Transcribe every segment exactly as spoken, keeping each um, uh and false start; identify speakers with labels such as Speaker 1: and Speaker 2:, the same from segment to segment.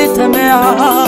Speaker 1: zitamea,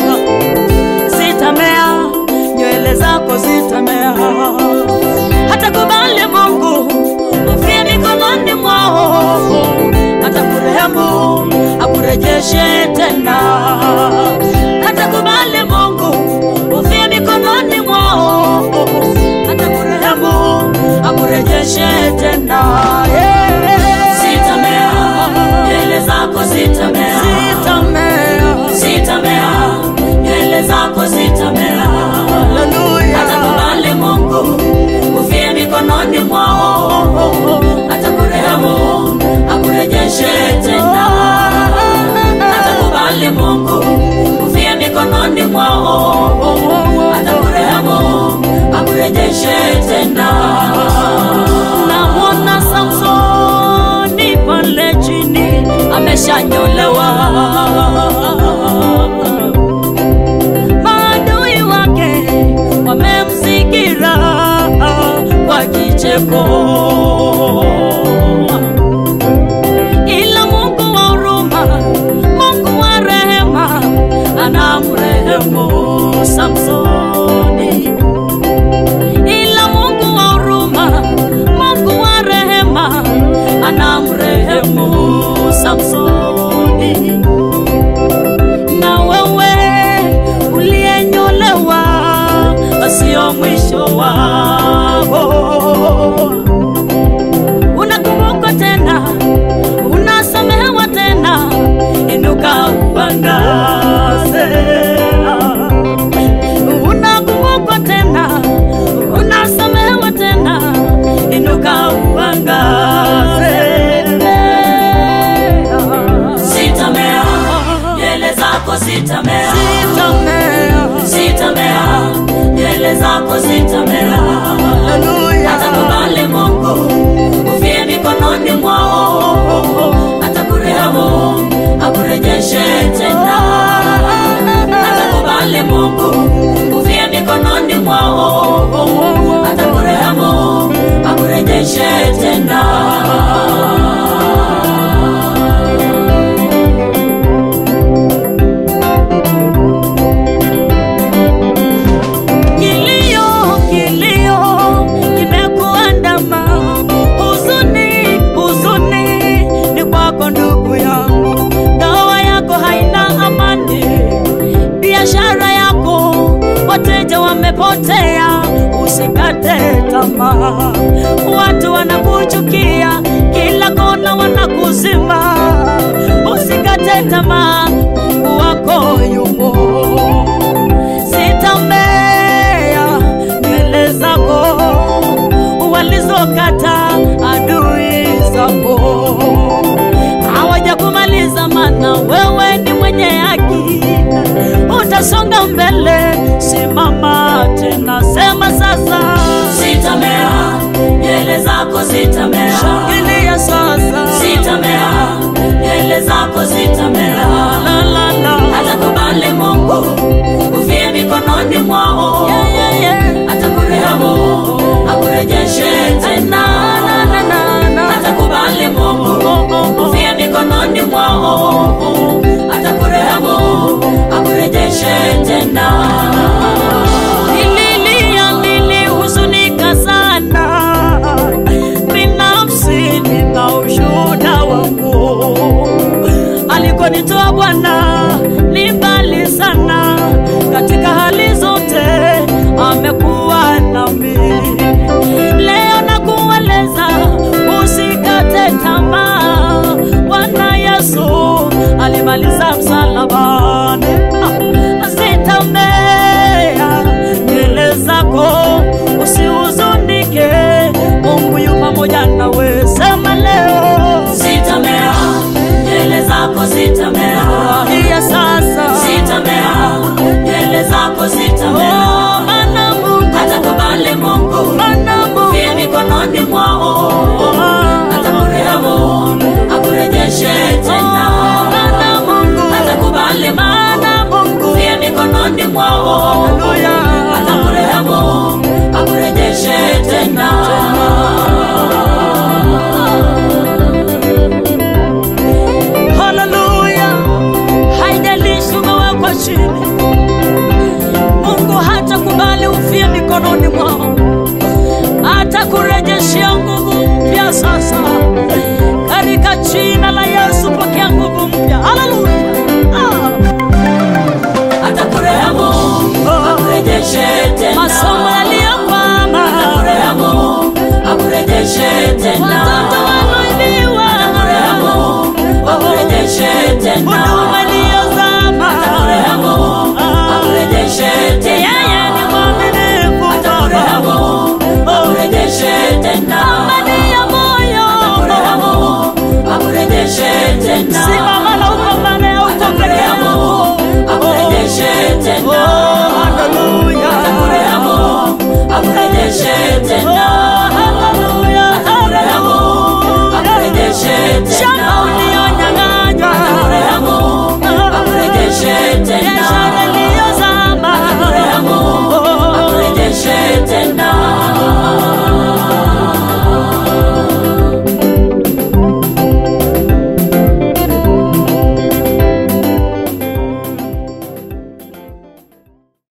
Speaker 1: zitamea, nywele zako zitamea. Hata kubali Mungu ufie mikononi mwao, hata kurehemu akurejeshe tena. Hata kubali Mungu ufie mikononi mwao, hata kurehemu akurejeshe tena. Zitamea, nywele zako zitamea, zitamea, zitamea, nywele zako zitamea. Hallelujah. Hata kubali Mungu ufie mikononi mwao, hata kurehemu akurejeshe tena. Hata kubali Mungu ufie mikononi mwao, hata kurehemu akurejeshe tena. Naona Samsoni pale chini ameshanyolewa, maadui wake wamemzingira kwa kicheko, ila Mungu wa huruma, Mungu wa rehema anamrehemu Samsoni. Ila Mungu wa huruma, Mungu wa rehema anamrehemu Samsoni. Na wewe uliyenyolewa, sio mwisho wako. Unakumbuka tena, unasamehewa tena, inuka uangaze. Unakumbuka tena, unasamehewa tena, inuka uangaze. Zitamea, nywele zako zitamea, zitamea, zitamea, nywele zako zitamea. Hallelujah. Hata kubali Mungu ufie mikononi mwao, hata kurehemu akurejeshe tena. Hata kubali Mungu ufie mikononi mwao, hata kurehemu akurejeshe tena. Wateja wamepotea, usikate tamaa. Watu wanakuchukia, kila kona wanakuzima, usikate tamaa, Mungu wako yupo. Zitamea nywele zako walizokata adui zako, hawajakumaliza, maana wewe ni mwenye haki. Utasonga mbele, simama tena, sema sasa. Zitamea, nywele zako zitamea, shangilia sasa. Zitamea, nywele zako zitamea.